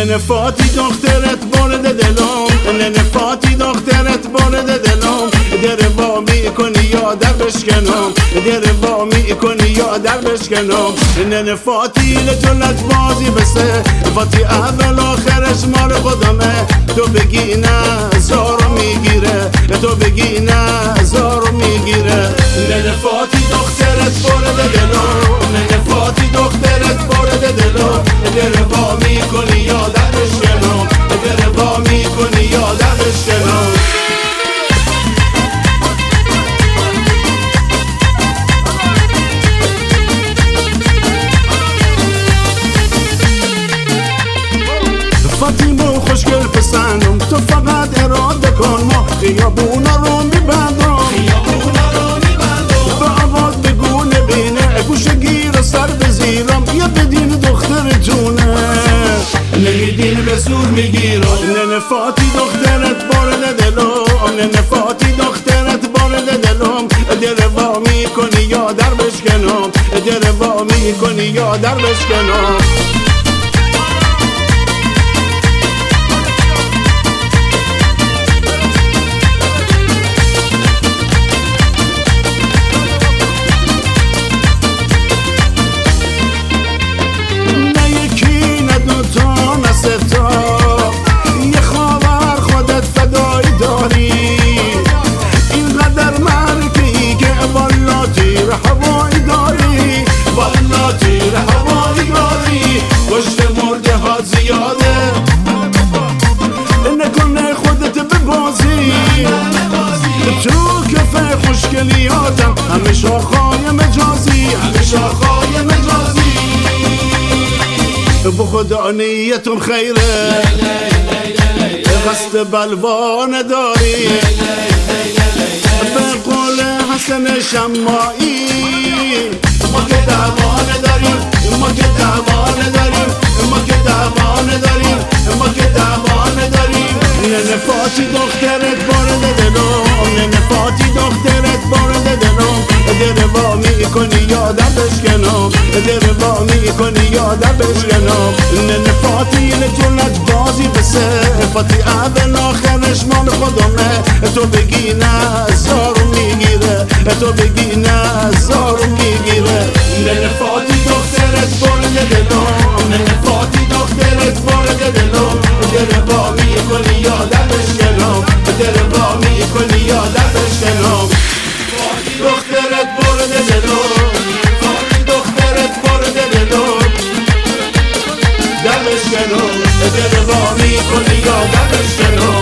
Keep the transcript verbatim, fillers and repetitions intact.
ننه فاتی دخترت وارد دلم، ننه فاتی دخترت وارد دلم، در وا میکنی یا در بشکنم، در وا میکنی یا در بشکنم. ننه فاتی لجلت بازی بسه، فاتی اول آخرش مال خودمه. تو بگی نه زارو میگیره، تو بگی نه زارو میگیره. ننه فاتی دخترت وارد دلم، ننه فاتی دخترت وارد دلم، در وا میکنی یا در بشکنم، در وا میکنی یا در بشکنم. فاطیمو خوشگل پسندم، تو فقط اراده کن، ما خیابونا رو میبندم، خیابونا رو میبندم. به آواز بگو نبینه، گوشه گیر و سر بزیرم، یا بدین دخترتونه نمیدین به زور میگیرم. ننه فاتی دخترت وارد دلم، ننه فاتی دخترت وارد دلم، در وا میکنی یا در بشکنم، در وا میکنی یا در بشکنم. یه خواهر خودت فدایی داری، اینقدر مرکی که والا تیر هوایی داری، والا تیر هوایی داری. کشت مرده ها زیاده، نکنه خودت ببازی، تو کفه خوشگلیاتم همه شاخهای مجازی، همه شاخهای مجازی. بو خدا نیتم خیره، قصد بلوا نداری، به قول حسن شماعی ما که دعوا نداریم، ما که دعوا نداریم، ما که دعوا نداریم، ما که دعوا نداریم. ننه فاتی دخترت وارد دلم، ننه فاتی دخترت وارد دلم، در وا میکنی یا در بشکنم، در وا میکنی یا در بشکنم. ننه فاتی لجلت بازی بسه، فاتی اول آخرش مال خودمه. تو بگی نه زارو میگیره، تو بگی نه زارو میگیره. ننه فاتی دخترت وارد دلم، ننه فاتی دخترت وارد دلم، در وا میکنی یا در بشکنم، در وا میکنی یا در بشکنم. دخترت وارد دلم، فاتی دخترت وارد دلم، در بشکنم، در وا میکنی یا در بشکنم.